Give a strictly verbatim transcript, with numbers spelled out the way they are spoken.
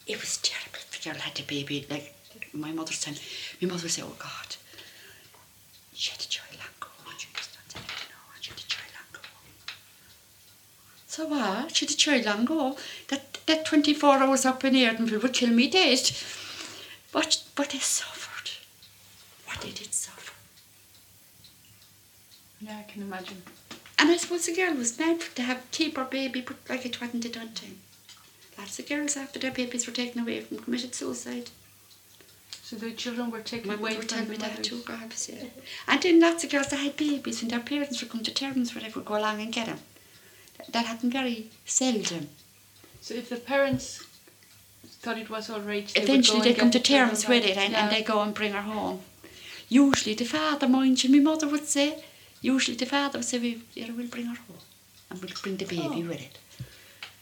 It was terrible. The girl had the baby, like my mother's time. My mother would say, oh God, she had a child long ago. She had a child long ago. So what? She had a child long ago. That, that twenty-four hours up in Erdenville would kill me dead. But, but they suffered. What they did suffer. Yeah, I can imagine. And I suppose the girl was mad to have keep her baby, but like it wasn't done time. Lots of girls after their babies were taken away from committed suicide. So the children were taken My away mother from told the me that mothers. too, perhaps, yeah. And then lots of girls that had babies and their parents would come to terms with it, would go along and get them. That happened very seldom. So if the parents thought it was all right, they eventually would go they come and to get the children terms with back. it and, Yeah. and they go and bring her home. Usually the father, mind you, my mother would say, usually the father would say, we, yeah, we'll bring her home and we'll bring the baby Oh. with it.